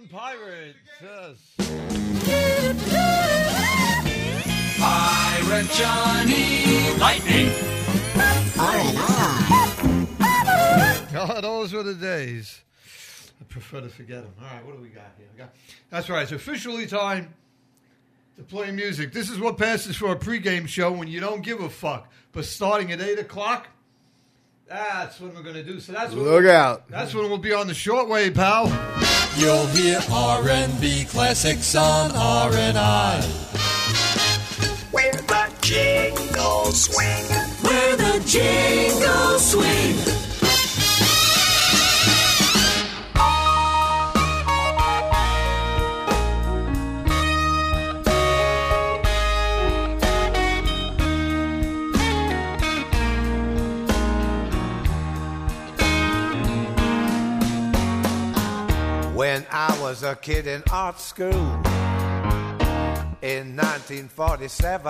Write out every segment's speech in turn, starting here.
Pirate. Yes. Pirate Johnny Lightning. God, those were the days. I prefer to forget them. All right, what do we got here? That's right. It's officially time to play music. This is what passes for a pregame show when you don't give a fuck. But starting at 8 o'clock, that's what we're going to do. So that's Look out. That's when we'll be on the shortwave, pal. You'll hear R&B classics on R&I. Where the jingles swing. Where the jingles swing. When I was a kid in art school in 1947,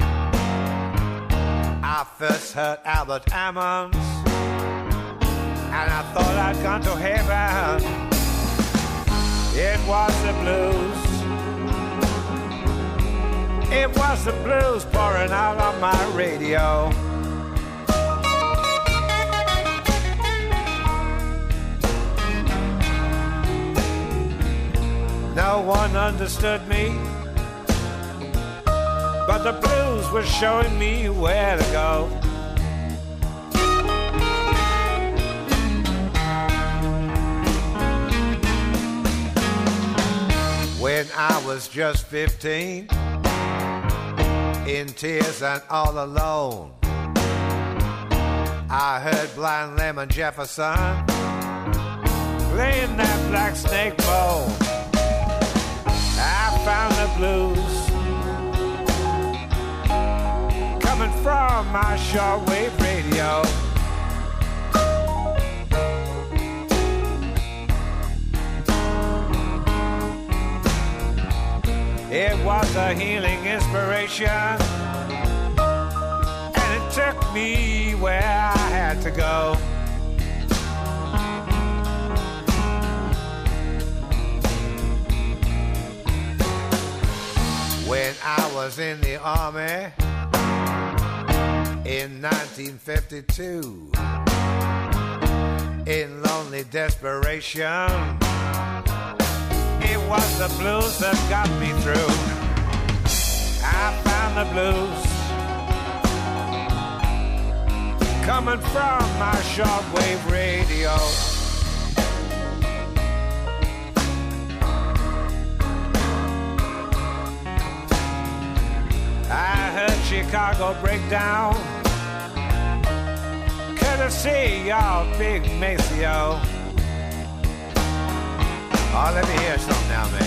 I first heard Albert Ammons, and I thought I'd gone to heaven. It was the blues. It was the blues pouring out on my radio. No one understood me, but the blues were showing me where to go. When I was just 15, in tears and all alone, I heard Blind Lemon Jefferson playing that Black Snake bow. I found the blues coming from my shortwave radio. It was a healing inspiration, and it took me where I had to go. When I was in the army in 1952, in lonely desperation, it was the blues that got me through. I found the blues coming from my shortwave radio. I heard Chicago break down, courtesy of Big Maceo. Oh, let me hear something now, man.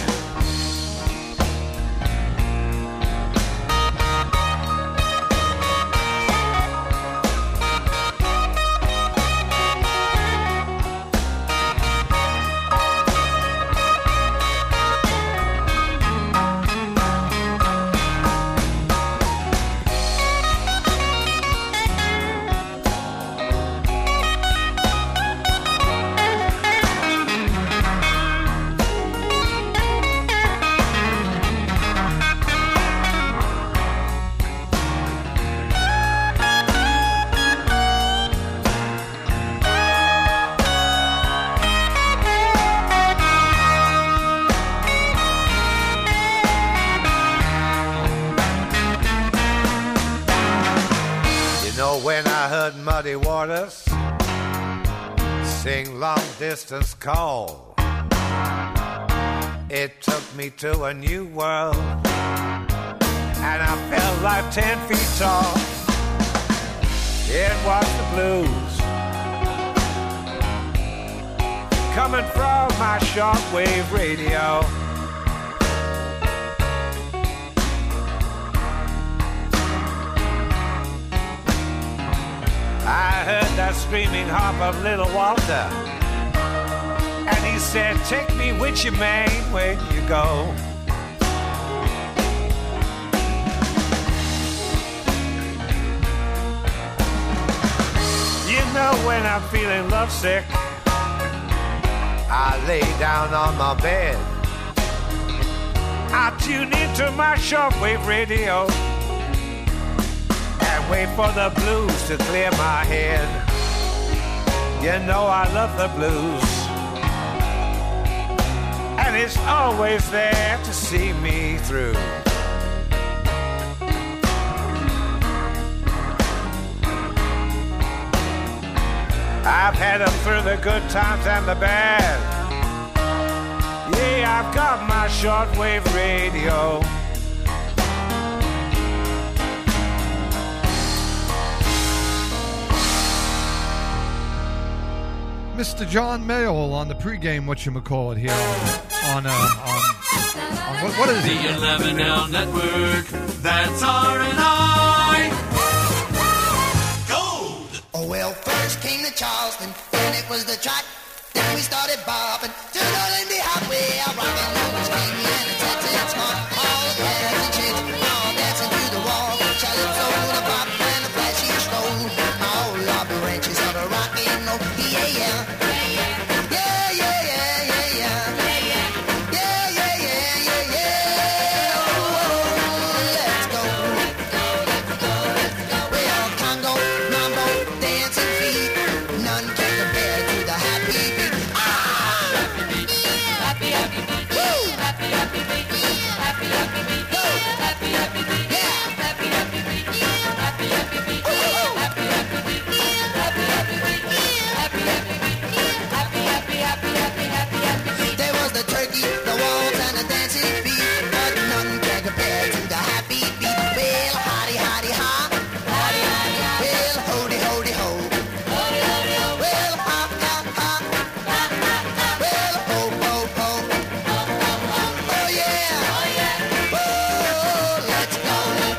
When I heard Muddy Waters sing Long Distance Call, it took me to a new world, and I felt like 10 feet tall. It was the blues coming from my shortwave radio. I heard that screaming harp of Little Walter, and he said, take me with you, man, where you go. You know when I'm feeling lovesick, I lay down on my bed I tune into my shortwave radio and wait for the blues to clear my head. You know I love the blues, and it's always there to see me through. I've had them through the good times and the bad. Yeah, I've got my shortwave radio. Mr. John Mayall on the pregame, whatchamacallit, here on what is The it? 11L Network, that's R&I. Gold! Oh, well, first came the Charleston, then it was the track. Then we started bopping to the Lindy Hop. We are rocking those king and it's at its heart. All the cats and chicks, all dancing to the wall. Calypso, the pop, and the flashy stroll. All lobby ranches of the rock and roll. Yeah, yeah. Yeah, yeah, yeah, yeah, yeah. Yeah, yeah, yeah, yeah, yeah. Oh, let's go. Well, Congo, mambo, dancing feet. None can compare to the happy beat. Happy, happy beat. Woo! Happy, happy beat. Happy, happy beat. Go! Happy, happy beat. Yeah! Happy, happy beat. Happy, happy beat. Happy, happy beat. Happy, happy beat. Happy, happy beat. Happy, happy, happy, happy, happy, happy beat. There was the turkey, the waltz, and the dancing feet, but none can compare to the happy beat. Well, hotty, hotty, ha. Hotty, hotty, ha. Well, hody, hody, ho. Hody, hody, ho. Well, ha, ha, ha. Ha, ha, ha. Well, ho, ho, ho. Ho, ho, ho. Oh, yeah. Oh, yeah. Whoa, let's go.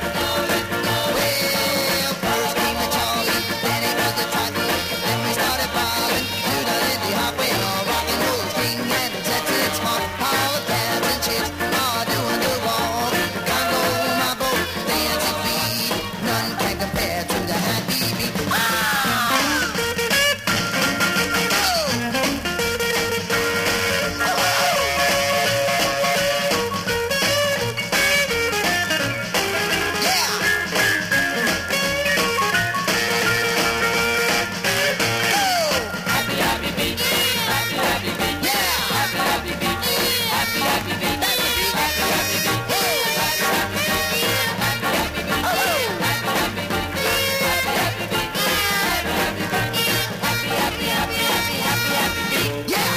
Well, first came the Charlie, then it was the track. Then we started bobbing to the Lindy Hop. Well, all rock and roll king and it's at its mark. All the cats and chicks are doing the walk. Congo, mambo, dancing feet. None can compare to the happy beat. Happy, happy beat. Happy, happy beat. Yeah. Happy, happy beat. Happy, happy beat. Happy, happy beat. Happy, happy beat. Happy, happy beat. Happy, happy beat. Happy, happy beat. Happy, happy beat. Happy, happy, happy, happy, happy, happy beat. Yeah.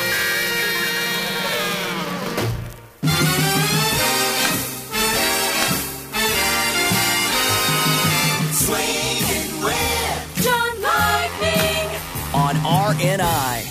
Swinging with John Lightning. On RNI.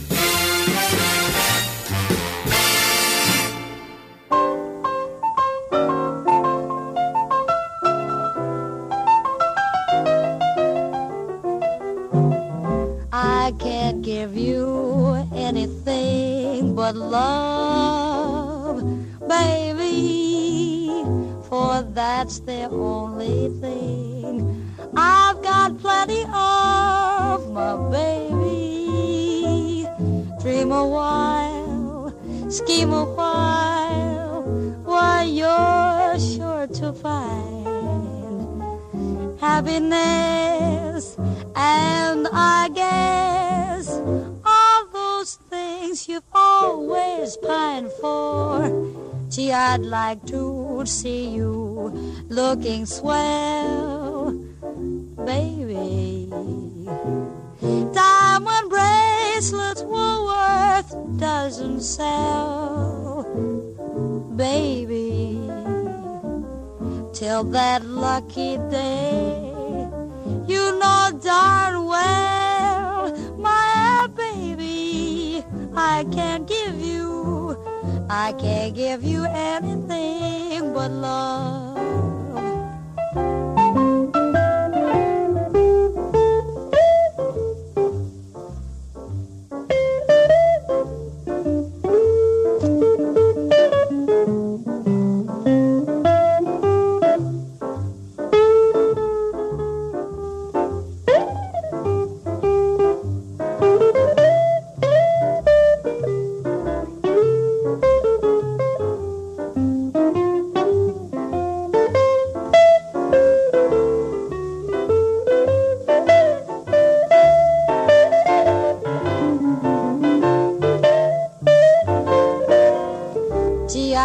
I can't give you anything but love, baby, for that's the only thing I've got plenty of, my baby. Dream a while, scheme a while, why you're sure to find happiness, and I guess all those things you've always pined for. Gee, I'd like to see you looking swell, baby. Diamond bracelets Woolworth doesn't sell, baby. Till that lucky day, you know darn well, my baby, I can't give you anything but love.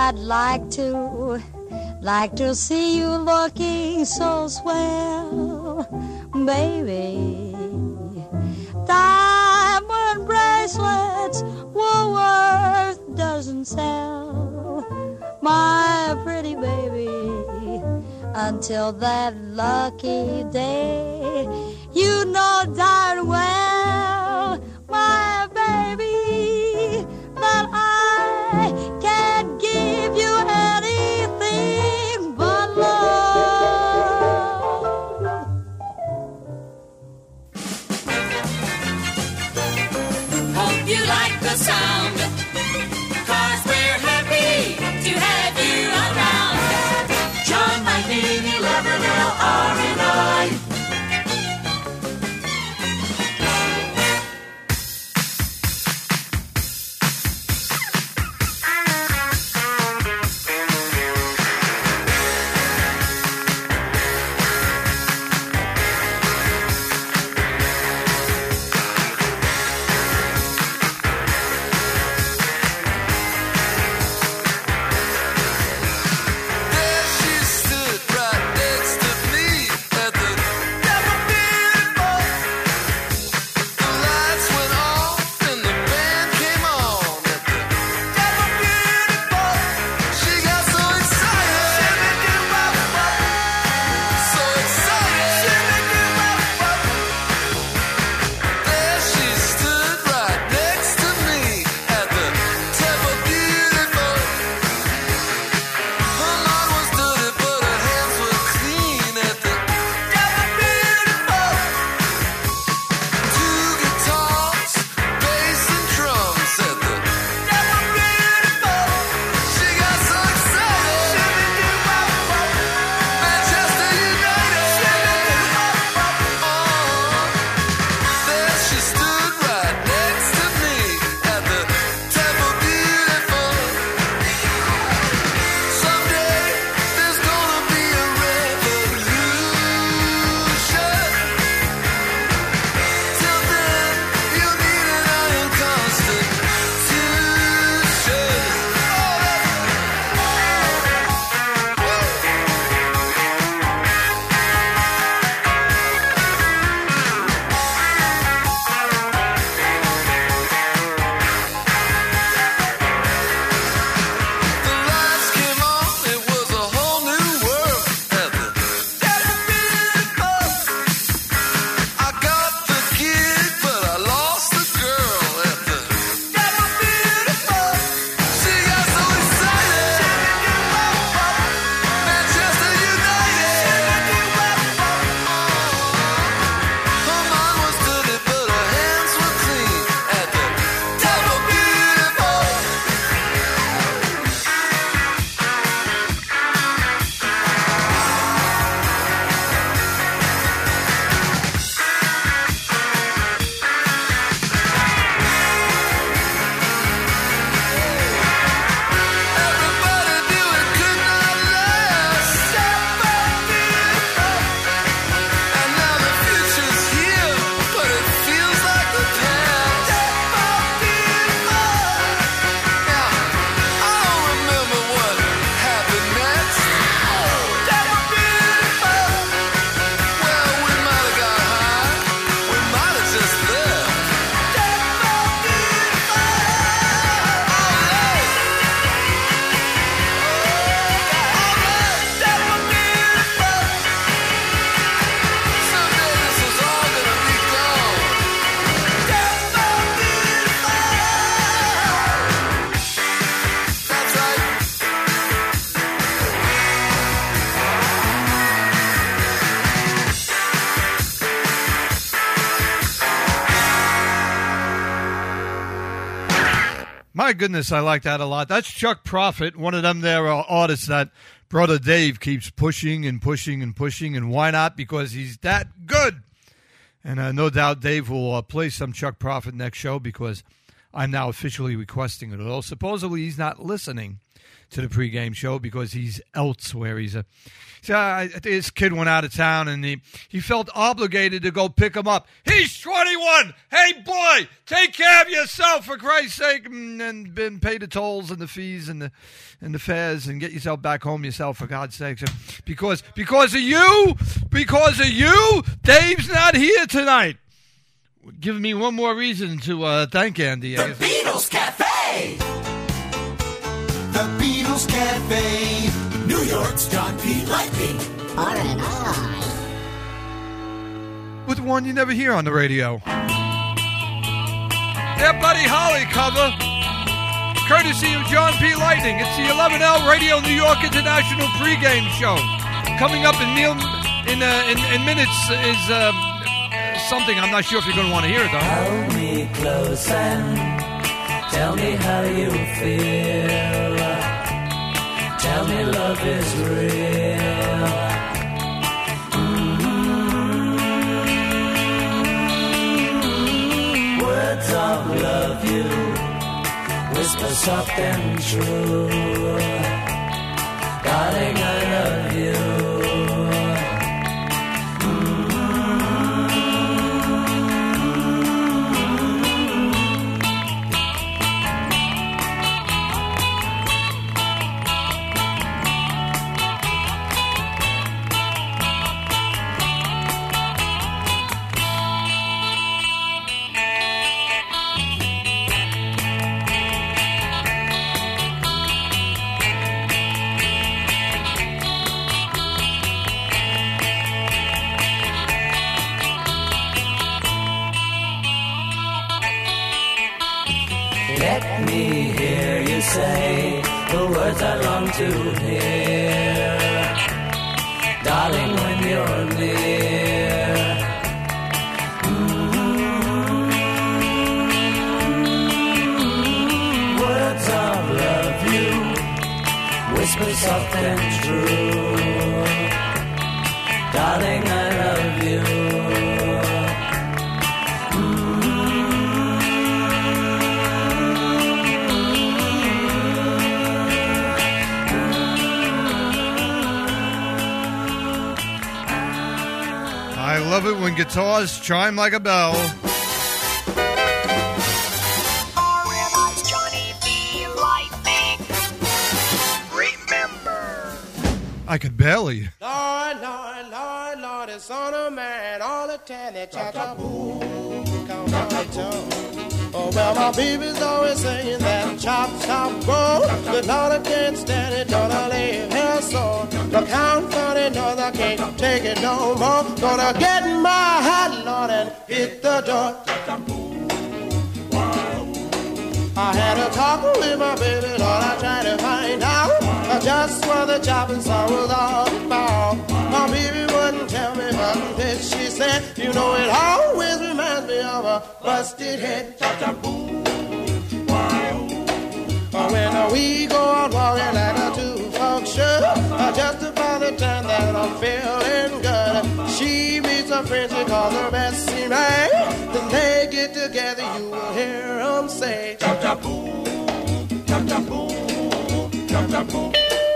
I'd like to see you looking so swell, baby. Diamond bracelets Woolworth doesn't sell, my pretty baby. Until that lucky day, you know darn well, my baby, that I can't give you anything but love. Hope you like the sound, 'cause we're happy to have you around. John, my Nini, Laverdale, R&I. My goodness, I like that a lot. That's Chuck Prophet, one of them there artists that Brother Dave keeps pushing and pushing and pushing, and why not? Because he's that good. And no doubt Dave will play some Chuck Prophet next show because I'm now officially requesting it. Although supposedly he's not listening to the pregame show because he's elsewhere. This kid went out of town and he felt obligated to go pick him up. He's 21. Hey, boy, take care of yourself for Christ's sake, and pay the tolls and the fees and the fares and get yourself back home yourself for God's sake. Because of you, Dave's not here tonight. Give me one more reason to thank Andy. The Beatles Cafe. The Beatles Cafe. New York's John P. Lightning. R&I. With one you never hear on the radio. Their Buddy Holly cover, courtesy of John P. Lightning. It's the 11L Radio New York International pregame show. Coming up in minutes is something I'm not sure if you're going to want to hear it, though. Hold me close and tell me how you feel. Tell me love is real. Words of love you whisper soft and true. Darling, I love you. Let me hear you say the words I long to hear. Darling, when you're near. Words of love you whisper soft and true. Darling, I love you. I love it when guitars chime like a bell. R&I's Johnny B. Lightning. Remember. I could barely. Lord, Lord, Lord, Lord, it's on a man all the time that cha-cha-boo, count on the tongue. Oh, well, my baby's always saying that chop, chop, go. But Lord, I can't stand it, don't I leave her sore. Look how funny, no, I can't take it no more. Gonna get in my hat, Lord, and hit the door. I had a talk with my baby, Lord, I tried to find out just what the chopping saw was all about. My baby wouldn't tell me nothing that she said. You know, it always reminds me of a busted head. When we go out walking like a two-folk should, just about the time that I'm feeling good, she meets a friend she calls her Bessie May. Then they get together, you will hear them say, cha-cha-boo, cha-cha-boo, cha-cha-boo.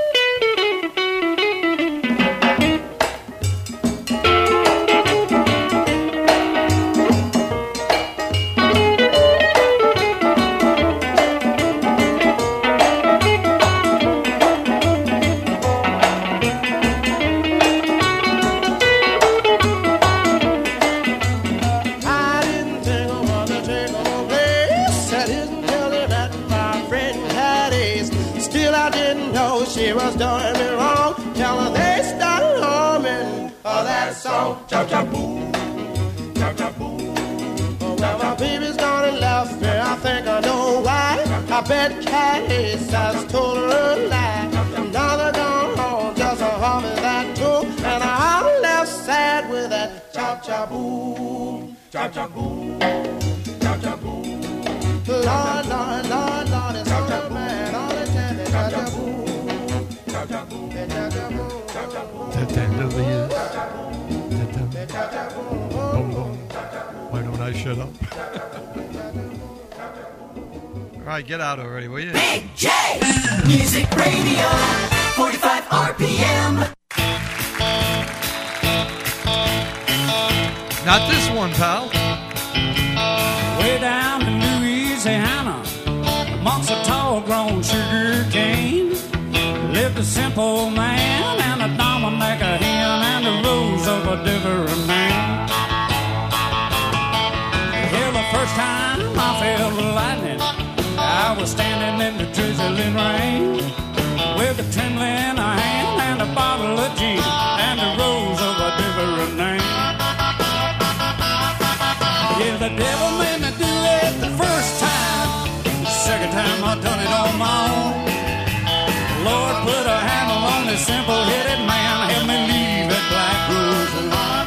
She was doing me wrong, till they started humming that song, cha-cha-boo, cha-cha-boo. Well, my baby's gone and left me, I think I know why. I bet Case has told her a lie. Now they're gone home, just humming that tune, and I'm left sad with that cha-cha-boo, cha-cha-boo, cha-cha-boo. Lord, Lord, Lord, Lord, it's on the man all the time, cha-cha-boo. Why don't I shut up? right, get out already, will you? Big J, Music Radio, 45 RPM. Not this one, pal. Way down in Louisiana, amongst the tall-grown sugar cane, lived a simple man and a Dominic a hen and a rose of a different man. Here the first time I felt the lightning, I was standing in the drizzling rain with a trembling hand and a bottle of gin and a rose of a different name. Yeah, the devil made me do it the first time. The second time I done it on my own. Lord put a handle on this simple-headed man, help me leave that black rose alone.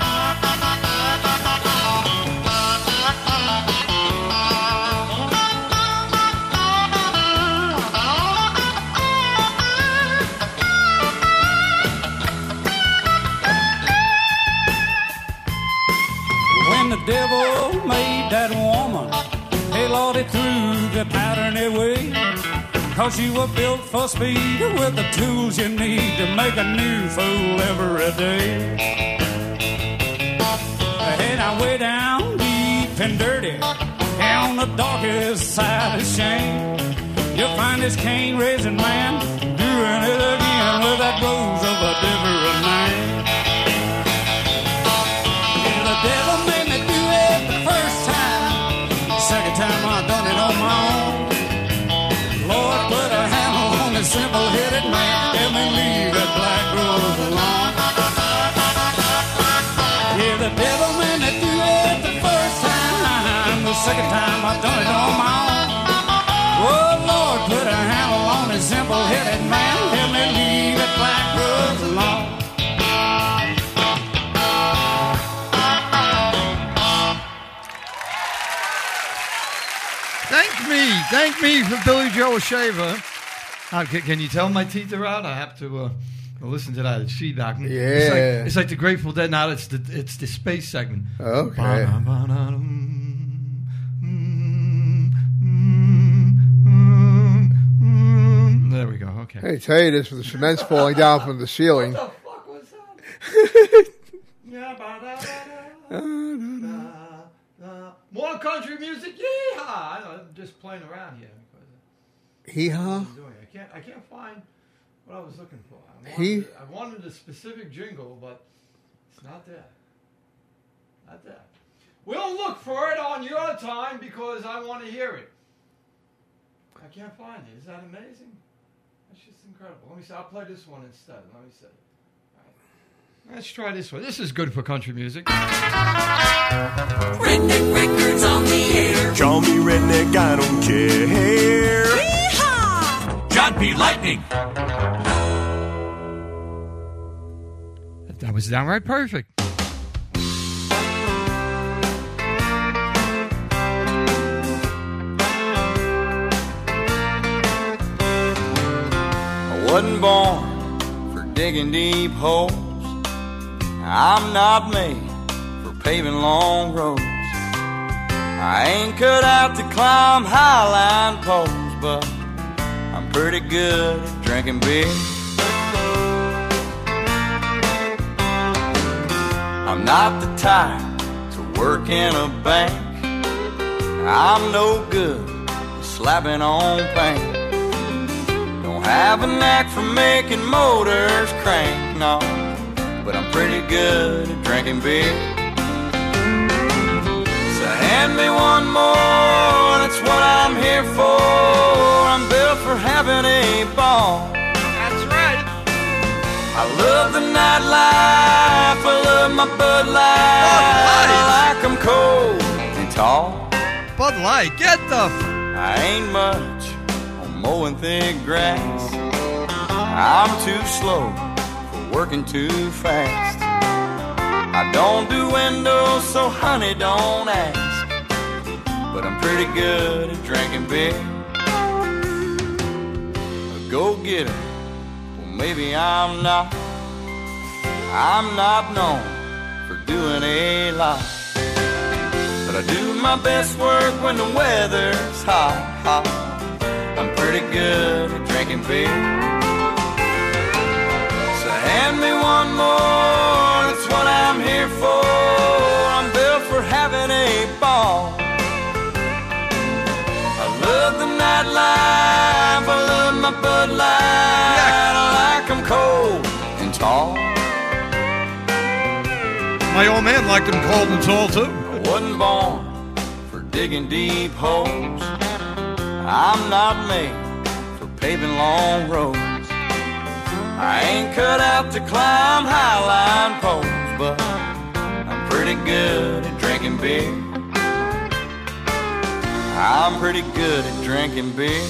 When the devil made that woman, hey Lord, he threw the pattern away. Cause you were built for speed with the tools you need to make a new fool every day. And I way down deep and dirty, on the darkest side of shame, you'll find this cane-raising man doing it again with that rose of a different name. Yeah, the devil made me do it the first time. The second time I done it on my own. Lord, put a handle on this simple-headed man, help me leave that black rose alone. Yeah, the devil made me do it the first time. The second time I done it on my own. Oh, Lord, put a handle on this simple-headed man, help me leave that black rose alone. Thank me for Billy Joe Shaver. Can you tell my teeth are out? I have to listen to that. It's feedback. Yeah. It's like the Grateful Dead. Now it's the space segment. Okay. There we go. Okay. I tell you this with the cement's falling down from the ceiling. What the fuck was that? More country music, yeehaw! I'm just playing around here. Hee-haw? I can't find what I was looking for. I wanted a specific jingle, but it's not there. Not there. We'll look for it on your time because I want to hear it. I can't find it. Is that amazing? That's just incredible. Let me see. I'll play this one instead. Let me see. Let's try this one. This is good for country music. Redneck Records on the air. Call me redneck, I don't care. Yeehaw! John P. Lightning. That was downright perfect. I wasn't born for digging deep holes. I'm not made for paving long roads. I ain't cut out to climb highline poles, but I'm pretty good at drinking beer. I'm not the type to work in a bank. I'm no good at slapping on paint. Don't have a knack for making motors crank, no, but I'm pretty good at drinking beer. So hand me one more, that's what I'm here for. I'm built for having a ball. That's right. I love the nightlife, I love my Bud Light. I like 'em cold and tall. Bud Light, get the... I ain't much on mowing thick grass. I'm too slow for working too fast. I don't do windows, so honey, don't ask. But I'm pretty good at drinking beer. A go-getter, well maybe I'm not. I'm not known for doing a lot. But I do my best work when the weather's hot. hop. I'm pretty good at drinking beer. So hand me one more, that's what I'm here for. I'm built for having a ball. I love the nightlife, I love my Bud Light. I like them cold and tall. My old man liked them cold and tall, too. I wasn't born for digging deep holes. I'm not made for paving long roads. I ain't cut out to climb highline poles, but I'm pretty good at drinking beer. I'm pretty good at drinking beer.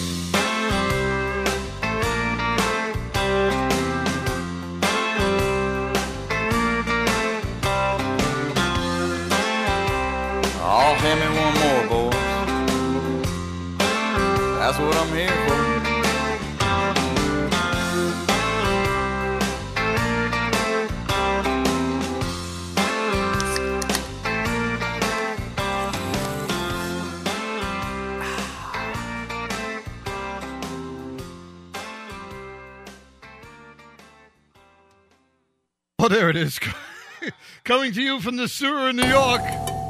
Oh, hand me one more, boys. That's what I'm here for. Oh, there it is. Coming to you from the sewer in New York.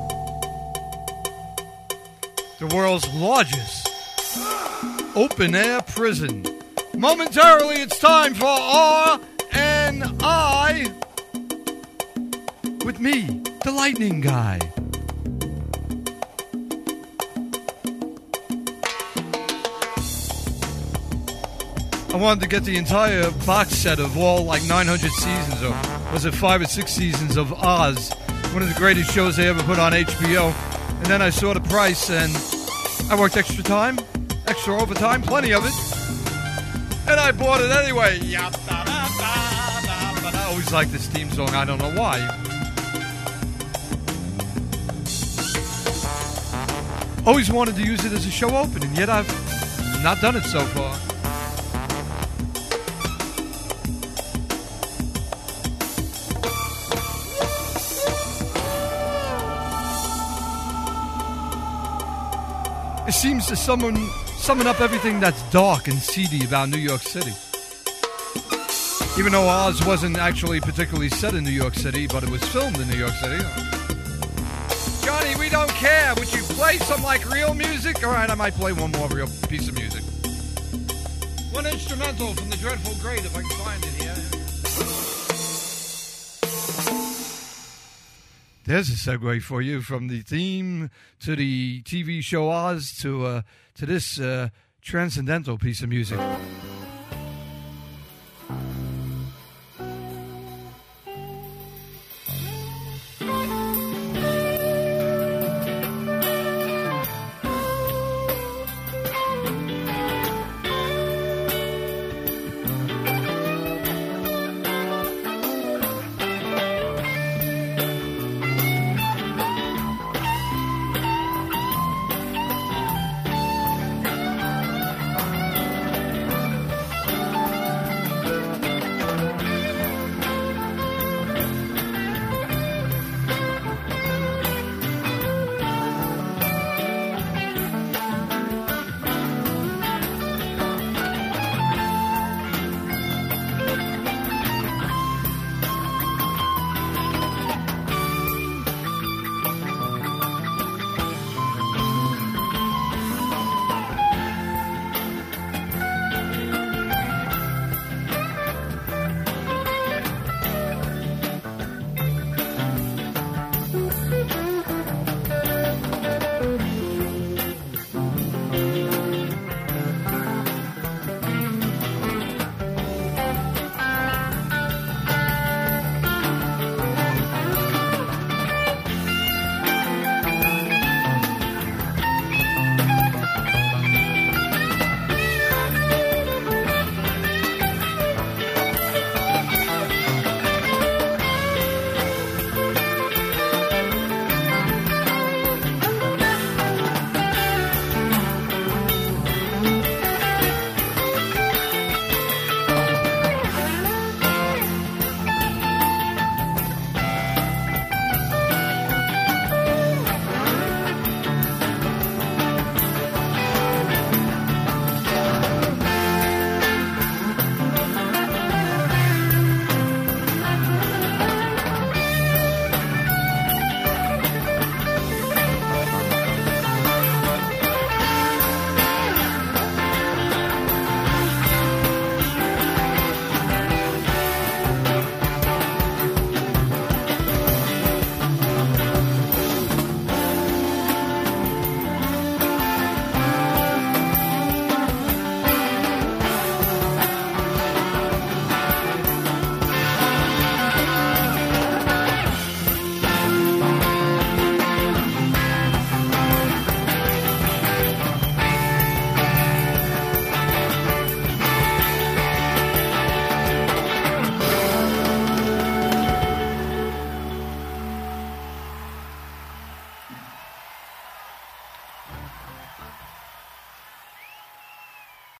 The world's largest open-air prison. Momentarily, it's time for R&I with me, the Lightning Guy. I wanted to get the entire box set of all, like, 900 seasons, or was it 5 or 6 seasons of Oz, one of the greatest shows they ever put on HBO. And then I saw the price, and I worked extra time, extra overtime, plenty of it. And I bought it anyway. But I always like this theme song. I don't know why. Always wanted to use it as a show opening, yet I've not done it so far. It seems to summon up everything that's dark and seedy about New York City. Even though Oz wasn't actually particularly set in New York City, but it was filmed in New York City. Johnny, we don't care. Would you play some, like, real music? All right, I might play one more real piece of music. One instrumental from the Dreadful Great, if I can find it here. There's a segue for you from the theme to the TV show Oz to this transcendental piece of music.